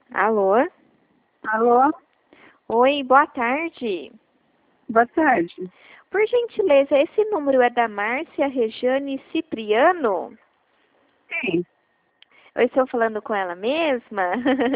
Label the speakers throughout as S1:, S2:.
S1: Alô?
S2: Alô?
S1: Oi, boa tarde.
S2: Boa tarde.
S1: Por gentileza, esse número é da Márcia Rejane Cipriano?
S2: Sim.
S1: Eu estou falando com ela mesma?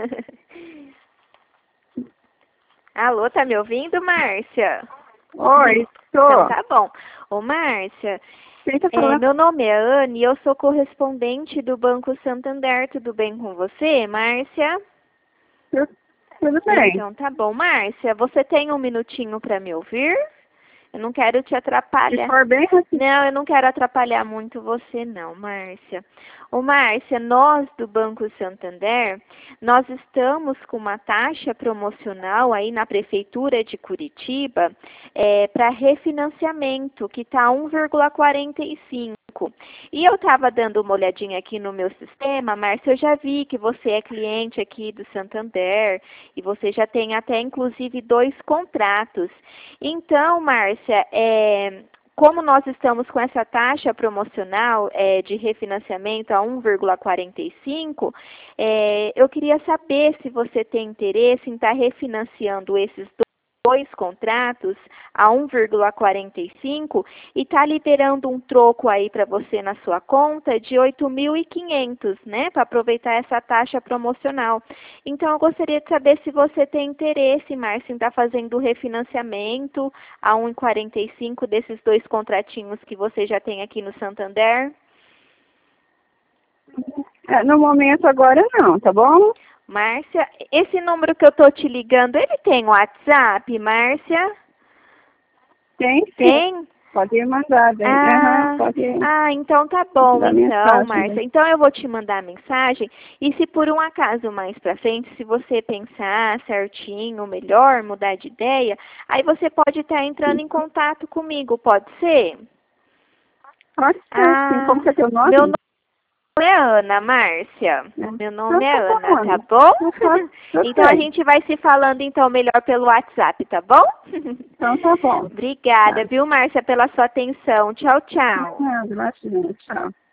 S1: Alô, tá me ouvindo, Márcia?
S2: Oi,
S1: Então
S2: estou.
S1: tá bom. Ô, Márcia,
S2: Quem tá falando?
S1: meu nome é Anne e eu sou correspondente do Banco Santander. Tudo bem com você, Márcia?
S2: Tudo bem.
S1: Então tá bom. Márcia, você tem um minutinho para me ouvir? Eu não quero te atrapalhar.
S2: Se for bem rápido.
S1: Não, eu não quero atrapalhar muito você não, Márcia. Ô, Márcia, nós do Banco Santander, nós estamos com uma taxa promocional aí na Prefeitura de Curitiba para refinanciamento, que está 1,45. E eu estava dando uma olhadinha aqui no meu sistema, Márcia, eu já vi que você é cliente aqui do Santander e você já tem até inclusive 2 contratos. Então, Márcia, como nós estamos com essa taxa promocional de refinanciamento a 1,45, eu queria saber se você tem interesse em estar refinanciando esses 2 contratos a 1,45 e está liberando um troco aí para você na sua conta de 8.500, né, para aproveitar essa taxa promocional. Então, eu gostaria de saber se você tem interesse, Márcia, em estar fazendo o refinanciamento a 1,45 desses 2 contratinhos que você já tem aqui no Santander.
S2: No momento agora não, tá bom?
S1: Márcia, esse número que eu estou te ligando, ele tem WhatsApp, Márcia?
S2: Tem sim.
S1: Tem?
S2: Pode mandar daí. Pode
S1: então tá bom,
S2: mandar
S1: então,
S2: mensagem,
S1: Márcia.
S2: né?
S1: Então eu vou te mandar a mensagem e se por um acaso mais pra frente, se você pensar certinho, melhor, mudar de ideia, aí você pode estar entrando em contato comigo, pode ser?
S2: Pode ser, sim. Como que é teu nome?
S1: Meu nome é Ana, Márcia. Meu nome é
S2: Então tá
S1: Ana,
S2: bom,
S1: tá
S2: Ana.
S1: bom?
S2: Eu
S1: Então a
S2: sei.
S1: gente vai se falando então melhor pelo WhatsApp, tá bom?
S2: Então tá bom.
S1: Obrigada,
S2: Tá.
S1: viu, Márcia, pela sua atenção. Tchau, tchau.
S2: Imagina. Tchau.